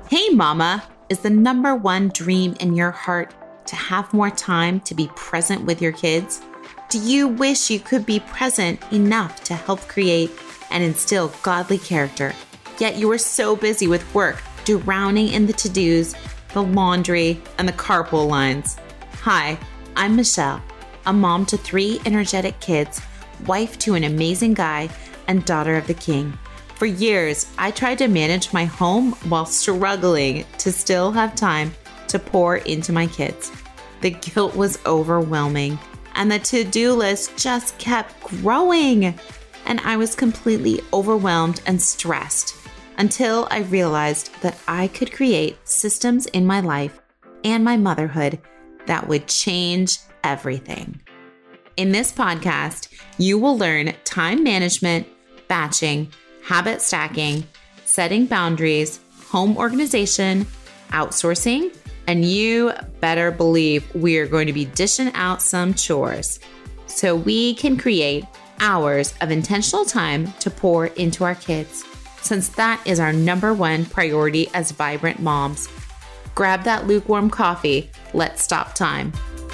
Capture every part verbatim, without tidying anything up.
Hey mama, is the number one dream in your heart to have more time to be present with your kids? Do you wish you could be present enough to help create and instill godly character, yet you are so busy with work, drowning in the to-dos, the laundry, and the carpool lines? Hi, I'm Michelle, a mom to three energetic kids, wife to an amazing guy, and daughter of the king. For years, I tried to manage my home while struggling to still have time to pour into my kids. The guilt was overwhelming, and the to-do list just kept growing. And I was completely overwhelmed and stressed until I realized that I could create systems in my life and my motherhood that would change everything. In this podcast, you will learn time management, batching, habit stacking, setting boundaries, home organization, outsourcing, and you better believe we are going to be dishing out some chores so we can create hours of intentional time to pour into our kids, since that is our number one priority as vibrant moms. Grab that lukewarm coffee. Let's stop time.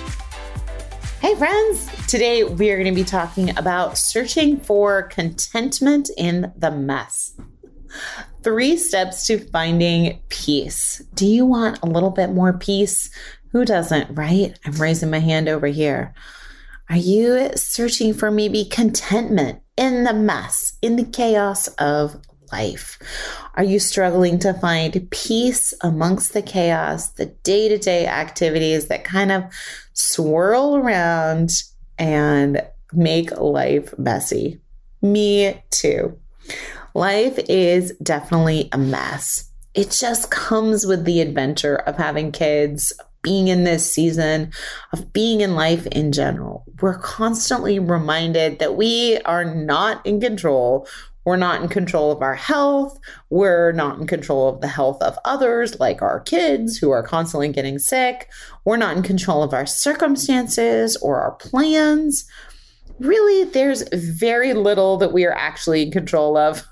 Hey friends, today we are going to be talking about searching for contentment in the mess. Three steps to finding peace. Do you want a little bit more peace? Who doesn't, right? I'm raising my hand over here. Are you searching for maybe contentment in the mess, in the chaos of life? Are you struggling to find peace amongst the chaos, the day-to-day activities that kind of swirl around and make life messy? Me too. Life is definitely a mess. It just comes with the adventure of having kids, being in this season, of being in life in general. We're constantly reminded that we are not in control. We're not in control of our health. We're not in control of the health of others, like our kids who are constantly getting sick. We're not in control of our circumstances or our plans. Really, there's very little that we are actually in control of.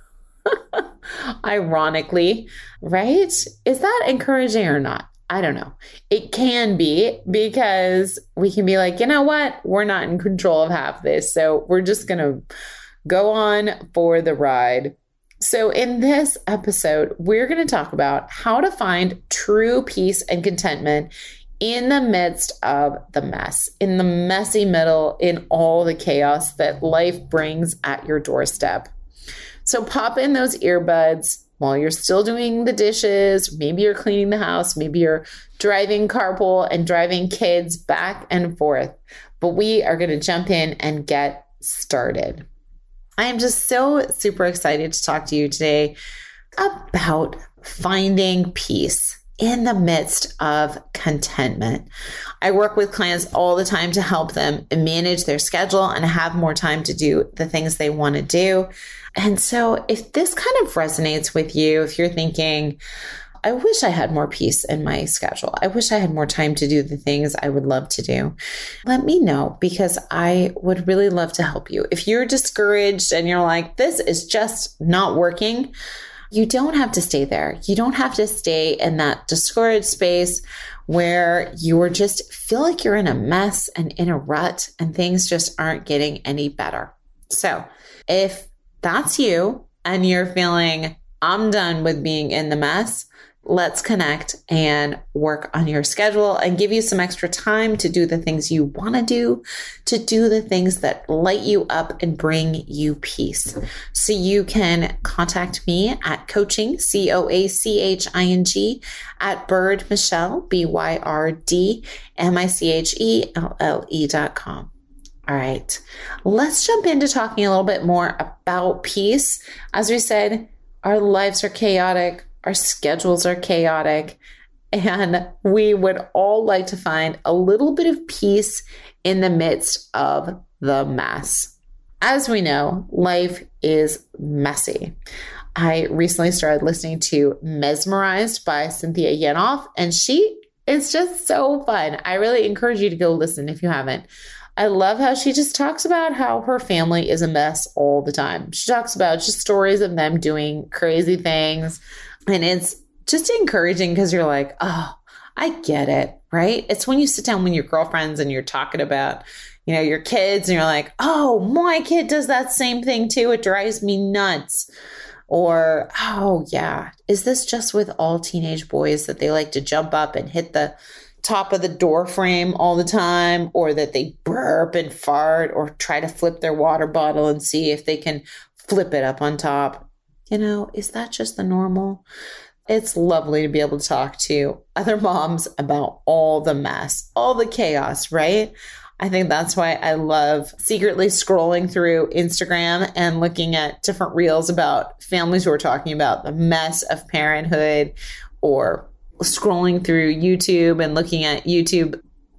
Ironically, right? Is that encouraging or not? I don't know. It can be, because we can be like, you know what? We're not in control of half this. So we're just going to go on for the ride. So in this episode, we're going to talk about how to find true peace and contentment in the midst of the mess, in the messy middle, in all the chaos that life brings at your doorstep. So pop in those earbuds while you're still doing the dishes. Maybe you're cleaning the house. Maybe you're driving carpool and driving kids back and forth. But we are going to jump in and get started. I am just so super excited to talk to you today about finding peace in the midst of contentment. I work with clients all the time to help them manage their schedule and have more time to do the things they want to do. And so if this kind of resonates with you, if you're thinking, I wish I had more peace in my schedule, I wish I had more time to do the things I would love to do, let me know, because I would really love to help you. If you're discouraged and you're like, this is just not working, you don't have to stay there. You don't have to stay in that discouraged space where you just feel like you're in a mess and in a rut and things just aren't getting any better. So if that's you and you're feeling, I'm done with being in the mess, let's connect and work on your schedule and give you some extra time to do the things you want to do, to do the things that light you up and bring you peace. So you can contact me at coaching, C O A C H I N G, at Byrd Michelle, B Y R D M I C H E L L E dot com. All right, let's jump into talking a little bit more about peace. As we said, our lives are chaotic. Our schedules are chaotic, and we would all like to find a little bit of peace in the midst of the mess. As we know, life is messy. I recently started listening to Mesmerized by Cynthia Yanoff, and she is just so fun. I really encourage you to go listen if you haven't. I love how she just talks about how her family is a mess all the time. She talks about just stories of them doing crazy things. And it's just encouraging because you're like, oh, I get it, right? It's when you sit down with your girlfriends and you're talking about, you know, your kids and you're like, oh, my kid does that same thing too. It drives me nuts. Or, oh yeah, is this just with all teenage boys that they like to jump up and hit the top of the door frame all the time, or that they burp and fart or try to flip their water bottle and see if they can flip it up on top? You know, is that just the normal? It's lovely to be able to talk to other moms about all the mess, all the chaos, right? I think that's why I love secretly scrolling through Instagram and looking at different reels about families who are talking about the mess of parenthood, or scrolling through YouTube and looking at YouTube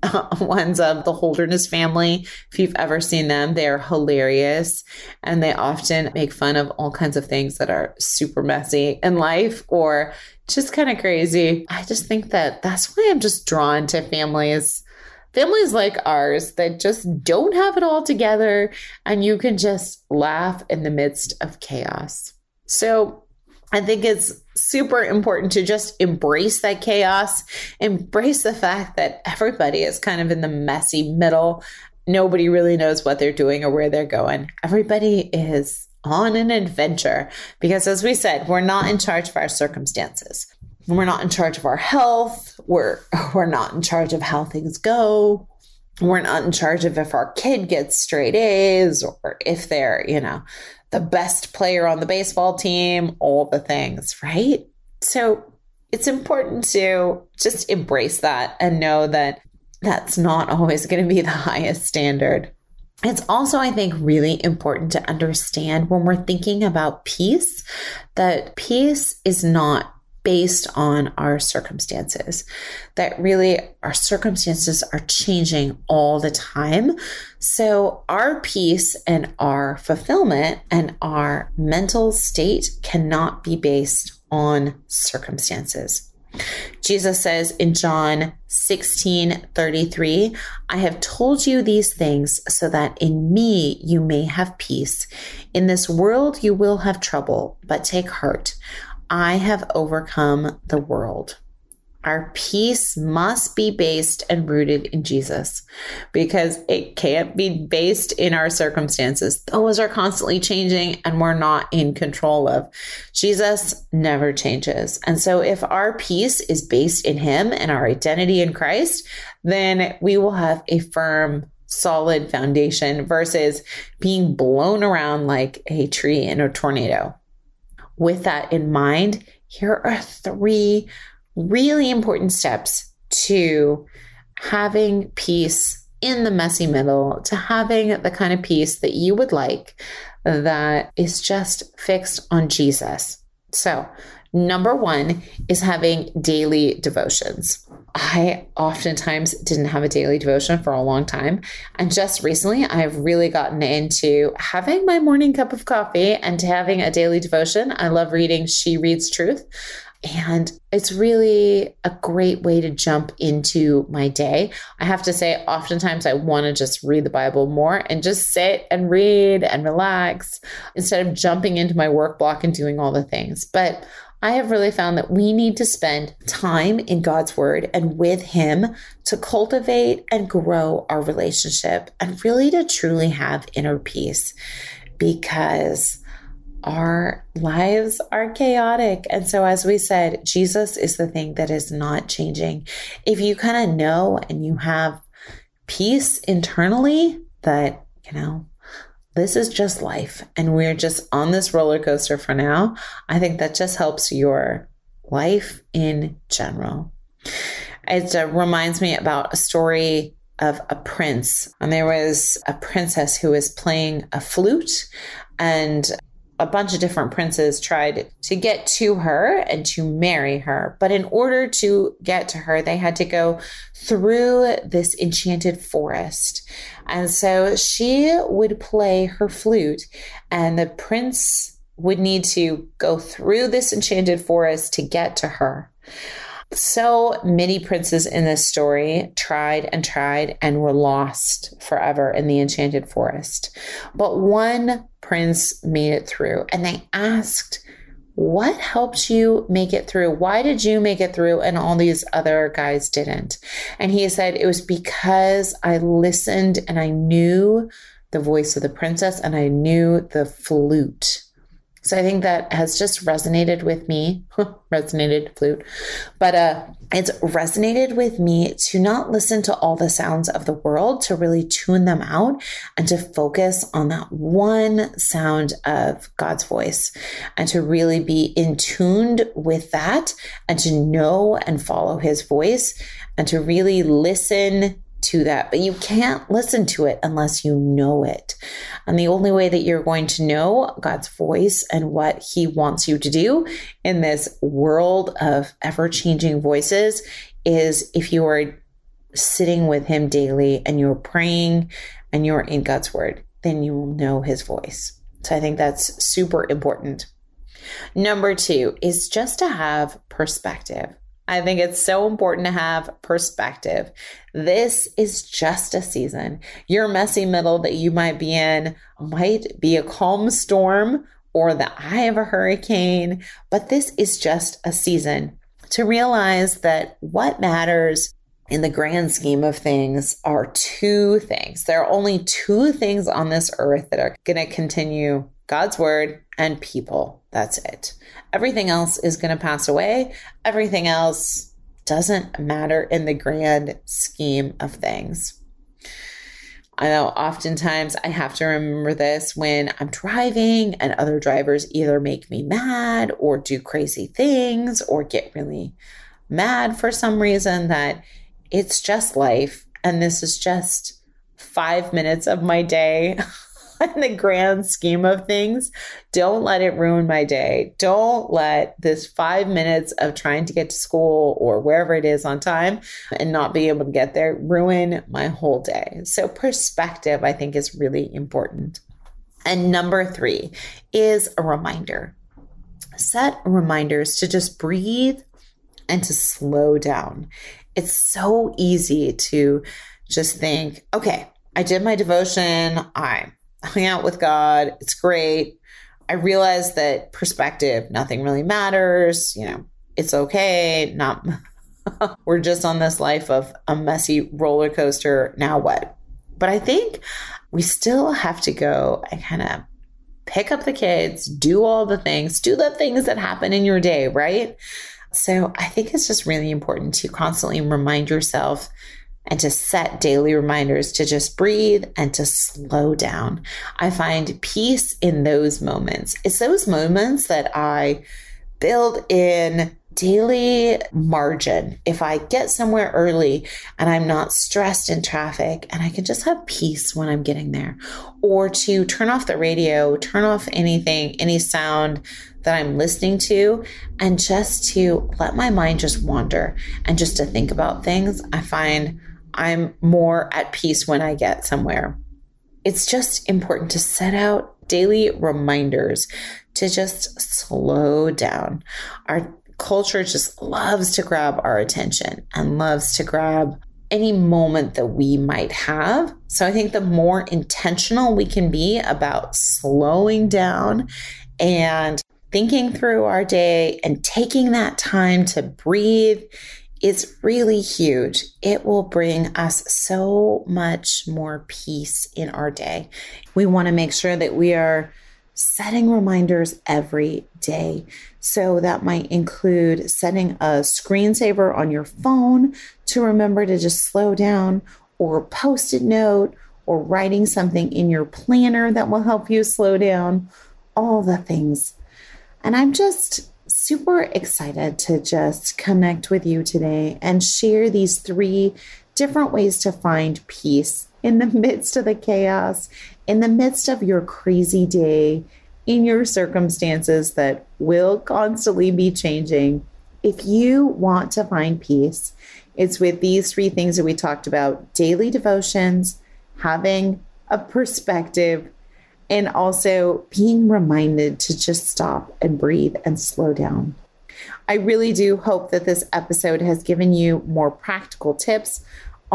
ones of the Holderness family. If you've ever seen them, they're hilarious. And they often make fun of all kinds of things that are super messy in life or just kind of crazy. I just think that that's why I'm just drawn to families Families like ours that just don't have it all together, and you can just laugh in the midst of chaos. So I think it's super important to just embrace that chaos, embrace the fact that everybody is kind of in the messy middle. Nobody really knows what they're doing or where they're going. Everybody is on an adventure because, as we said, we're not in charge of our circumstances. We're not in charge of our health. We're, we're not in charge of how things go. We're not in charge of if our kid gets straight A's or if they're, you know, the best player on the baseball team, all the things, right? So it's important to just embrace that and know that that's not always going to be the highest standard. It's also, I think, really important to understand when we're thinking about peace, that peace is not based on our circumstances, that really our circumstances are changing all the time. So our peace and our fulfillment and our mental state cannot be based on circumstances. Jesus says in John sixteen thirty-three, I have told you these things so that in me you may have peace. In this world you will have trouble, but take heart. I have overcome the world. Our peace must be based and rooted in Jesus because it can't be based in our circumstances. Those are constantly changing and we're not in control of. Jesus never changes. And so if our peace is based in him and our identity in Christ, then we will have a firm, solid foundation versus being blown around like a tree in a tornado. With that in mind, here are three really important steps to having peace in the messy middle, to having the kind of peace that you would like that is just fixed on Jesus. So, number one is having daily devotions. I oftentimes didn't have a daily devotion for a long time. And just recently, I've really gotten into having my morning cup of coffee and to having a daily devotion. I love reading She Reads Truth. And it's really a great way to jump into my day. I have to say, oftentimes I want to just read the Bible more and just sit and read and relax instead of jumping into my work block and doing all the things. But I have really found that we need to spend time in God's word and with him to cultivate and grow our relationship and really to truly have inner peace, because our lives are chaotic. And so, as we said, Jesus is the thing that is not changing. If you kind of know and you have peace internally that, you know, this is just life and we're just on this roller coaster for now, I think that just helps your life in general. It uh, reminds me about a story of a prince. And there was a princess who was playing a flute, and a bunch of different princes tried to get to her and to marry her. But in order to get to her, they had to go through this enchanted forest. And so she would play her flute, and the prince would need to go through this enchanted forest to get to her. So many princes in this story tried and tried and were lost forever in the enchanted forest. But one prince made it through, and they asked, what helped you make it through? Why did you make it through and all these other guys didn't? And he said, it was because I listened and I knew the voice of the princess and I knew the flute. So I think that has just resonated with me, resonated flute, but uh, it's resonated with me to not listen to all the sounds of the world, to really tune them out and to focus on that one sound of God's voice and to really be in tuned with that and to know and follow his voice and to really listen to that. But you can't listen to it unless you know it. And the only way that you're going to know God's voice and what he wants you to do in this world of ever-changing voices is if you are sitting with him daily and you're praying and you're in God's word, then you will know his voice. So I think that's super important. Number two is just to have perspective. I think it's so important to have perspective. This is just a season. Your messy middle that you might be in might be a calm storm or the eye of a hurricane, but this is just a season to realize that what matters in the grand scheme of things are two things. There are only two things on this earth that are going to continue: God's word and people. That's it. Everything else is going to pass away. Everything else doesn't matter in the grand scheme of things. I know oftentimes I have to remember this when I'm driving and other drivers either make me mad or do crazy things or get really mad for some reason, that it's just life. And this is just five minutes of my day. In the grand scheme of things, don't let it ruin my day. Don't let this five minutes of trying to get to school or wherever it is on time and not being able to get there ruin my whole day. So perspective, I think, is really important. And number three is a reminder. Set reminders to just breathe and to slow down. It's so easy to just think, okay, I did my devotion. I hung out with God. It's great. I realized that perspective, nothing really matters. You know, it's okay. Not, we're just on this life of a messy roller coaster. Now what? But I think we still have to go and kind of pick up the kids, do all the things, do the things that happen in your day, right? So I think it's just really important to constantly remind yourself and to set daily reminders to just breathe and to slow down. I find peace in those moments. It's those moments that I build in daily margin. If I get somewhere early and I'm not stressed in traffic and I can just have peace when I'm getting there, or to turn off the radio, turn off anything, any sound that I'm listening to, and just to let my mind just wander and just to think about things, I find I'm more at peace when I get somewhere. It's just important to set out daily reminders to just slow down. Our culture just loves to grab our attention and loves to grab any moment that we might have. So I think the more intentional we can be about slowing down and thinking through our day and taking that time to breathe, it's really huge. It will bring us so much more peace in our day. We want to make sure that we are setting reminders every day. So that might include setting a screensaver on your phone to remember to just slow down, or a post-it note, or writing something in your planner that will help you slow down, all the things. And I'm just super excited to just connect with you today and share these three different ways to find peace in the midst of the chaos, in the midst of your crazy day, in your circumstances that will constantly be changing. If you want to find peace, it's with these three things that we talked about: daily devotions, having a perspective, and also being reminded to just stop and breathe and slow down. I really do hope that this episode has given you more practical tips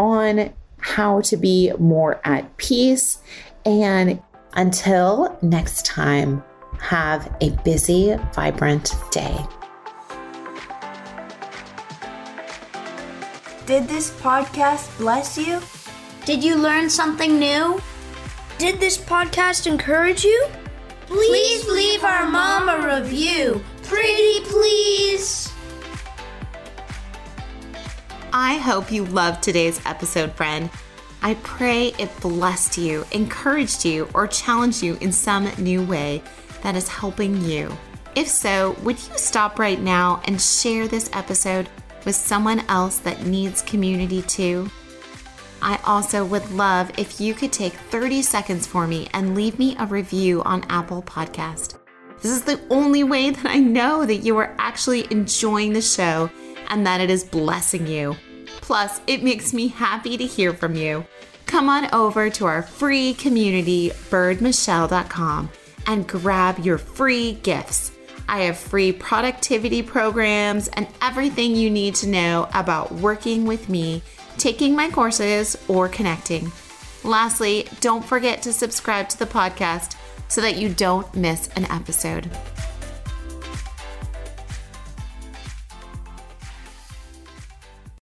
on how to be more at peace. And until next time, Have a busy, vibrant day. Did this podcast bless you? Did you learn something new? Did this podcast encourage you? Please leave our mom a review. Pretty please. I hope you loved today's episode, friend. I pray it blessed you, encouraged you, or challenged you in some new way that is helping you. If so, would you stop right now and share this episode with someone else that needs community too? I also would love if you could take thirty seconds for me and leave me a review on Apple Podcast. This is the only way that I know that you are actually enjoying the show and that it is blessing you. Plus, it makes me happy to hear from you. Come on over to our free community, bird michelle dot com, and grab your free gifts. I have free productivity programs and everything you need to know about working with me, taking my courses, or connecting. Lastly, don't forget to subscribe to the podcast so that you don't miss an episode.